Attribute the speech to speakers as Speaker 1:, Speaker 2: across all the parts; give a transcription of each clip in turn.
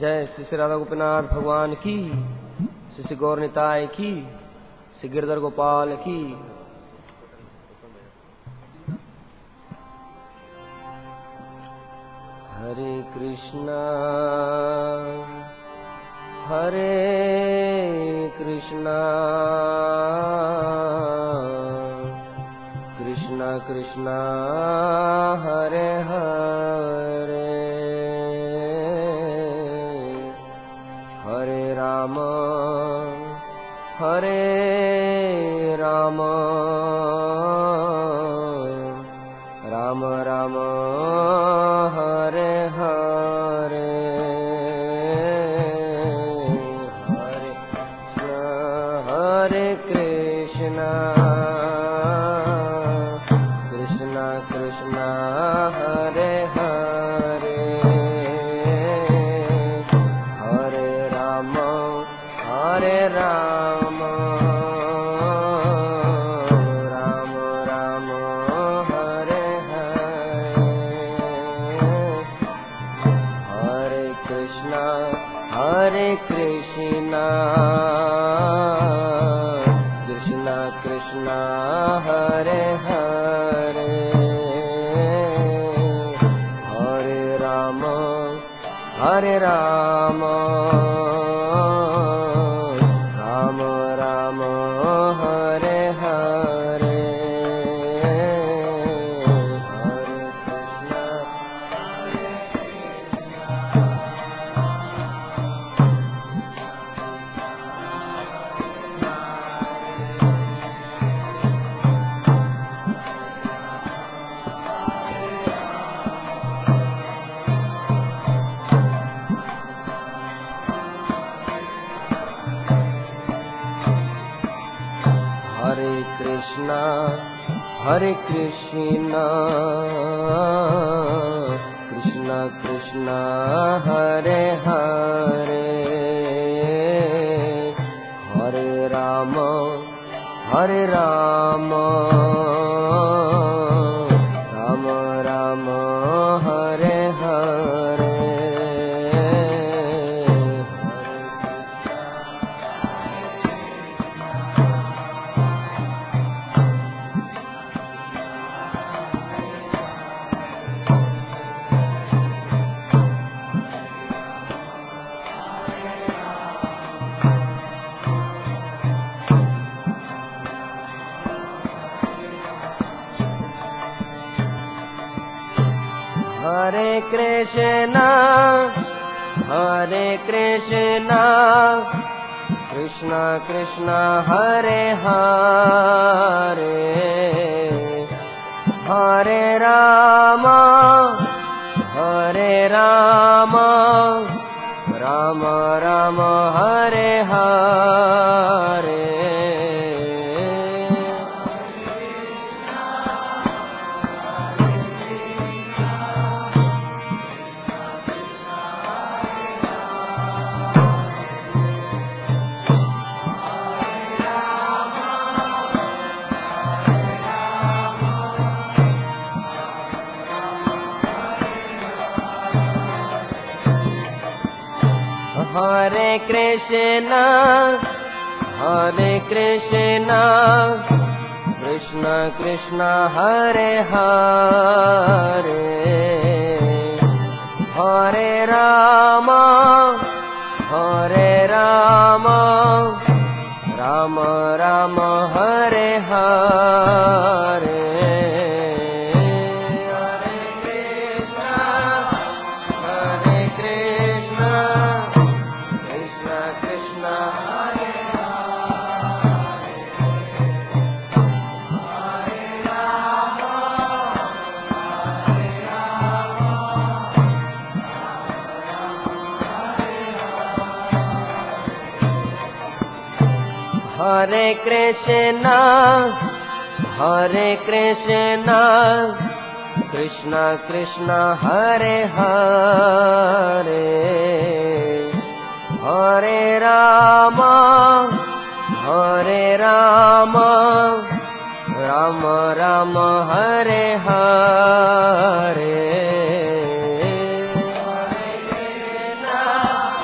Speaker 1: जय श्री श्री राधा गोपीनाथ भगवान की, श्री श्री गौर निताय की, श्री गिरधर गोपाल की। हरे कृष्णा कृष्णा कृष्णा हरे हरे, हरे राम राम राम हरे हरे, हरे कृष्णा कृष्णा कृष्णा हरे हरे, हरे राम राम राम हरे हरे, हरे कृष्णा कृष्णा कृष्णा हरे हरे, हरे राम राम राम हरे हरे, हरे कृष्णा हरे कृष्णा कृष्णा कृष्णा हरे हरे, हरे राम राम हरे हरे, हरे कृष्णा कृष्णा कृष्णा हरे हरे, हरे राम राम राम हरे हरे, हरे कृष्णा कृष्णा कृष्णा हरे हरे, हरे राम राम राम हरे हरे, हरे कृष्णा कृष्णा कृष्णा हरे हरे, हरे राम राम हरे हरे,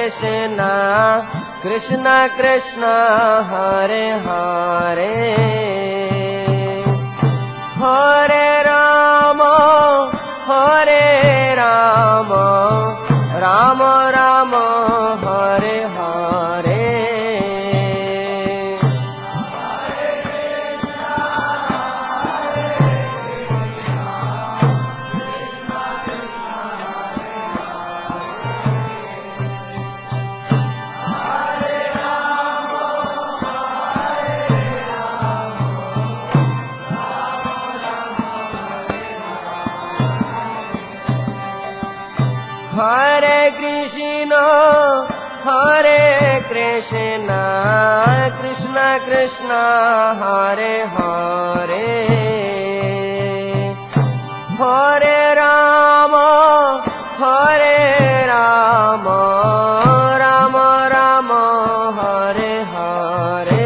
Speaker 1: कृष्ण कृष्ण कृष्ण हरे हरे हरे राम राम राम हरे हरे हरे कृष्ण कृष्ण कृष्ण हरे हरे हरे राम राम राम हरे हरे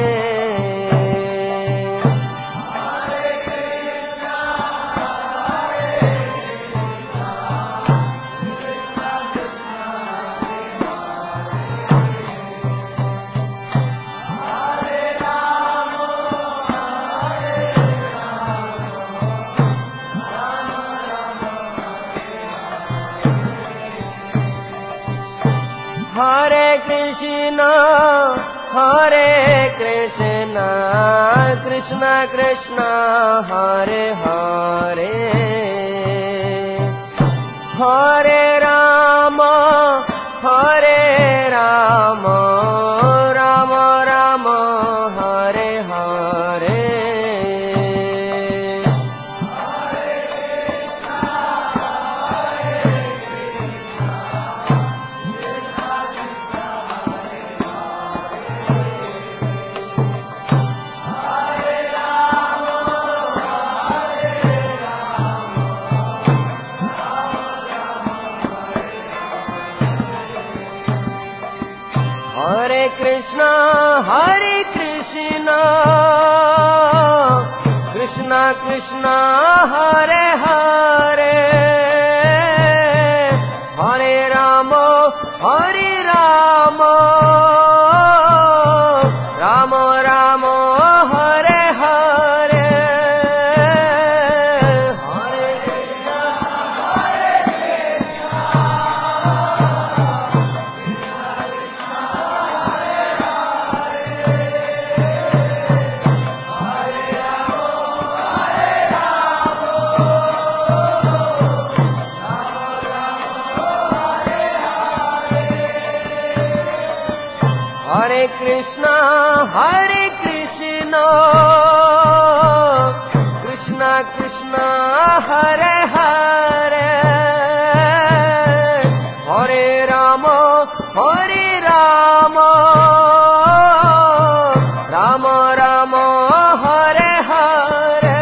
Speaker 1: हरे कृष्ण कृष्ण कृष्ण हरे हरे हरे राम राम राम हरे हरे हरे कृष्ण कृष्ण कृष्ण हरे हरे हरे राम राम राम हरे हरे हरे कृष्ण हरे कृष्ण कृष्ण कृष्ण हरे हरे हरे राम राम राम हरे हरे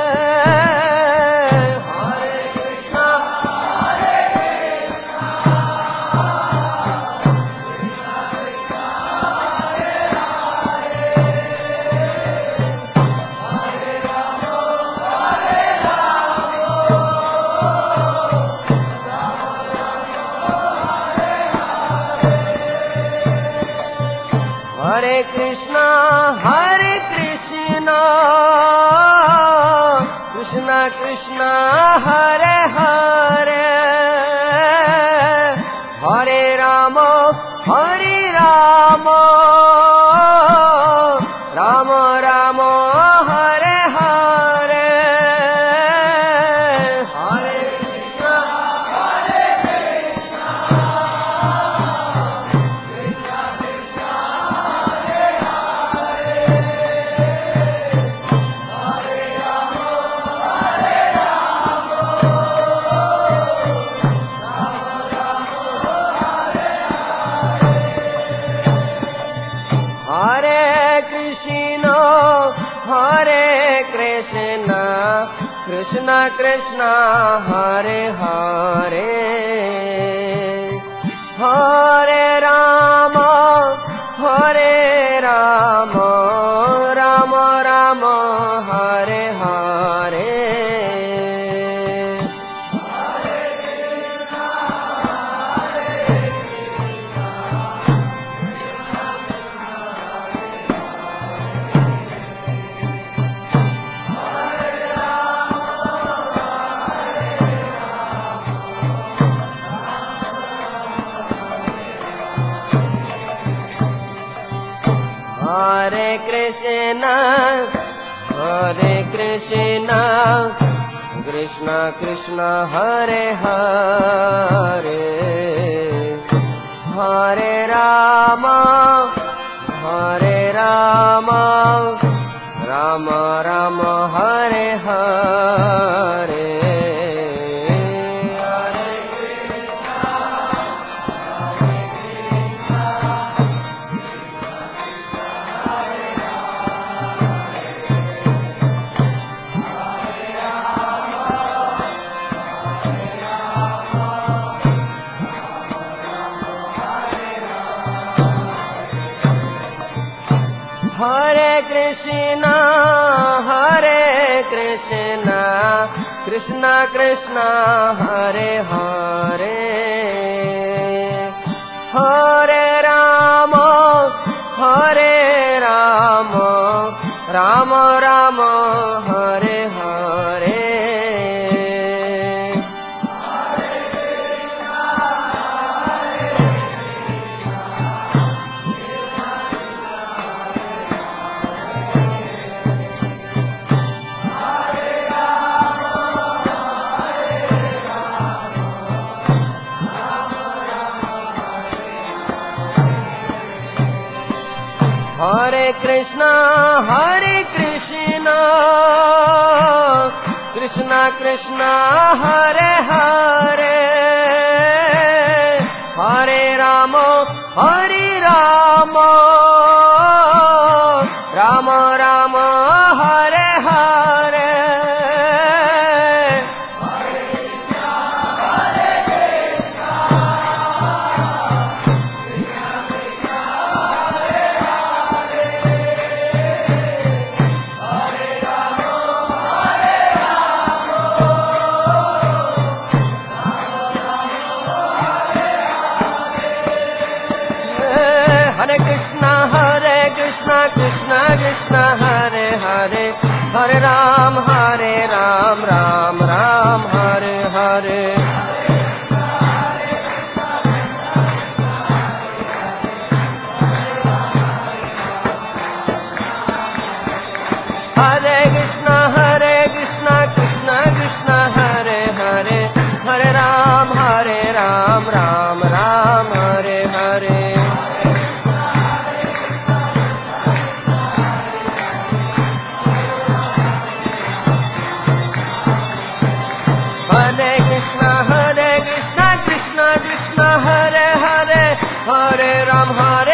Speaker 1: हरे कृष्ण हरे Krishna Krishna Krishna Hare Hare Hare Ram Ram Ram Hare Hare Hare Krishna Krishna Krishna Hare Hare Hare Ram Ram Ram Hare Hare Krishna Hare Krishna Krishna Krishna Hare Hare Hare Rama Hare Rama Rama Rama Hare Hare Hare Krishna Krishna Krishna Hare Hare Hare Rama Rama Rama Hare Hare Hare Krishna Krishna Krishna Hare Hare Hare Rama Rama Rama Hare Hare Hare Krishna Krishna Krishna Hare Hare Hare Ram Ram Ram Hare Hare Hare Krishna Krishna Krishna Hare Hare Hare Ram Ram Ram Hare Hare Hare Krishna Krishna Krishna Hare Hare Hare Ram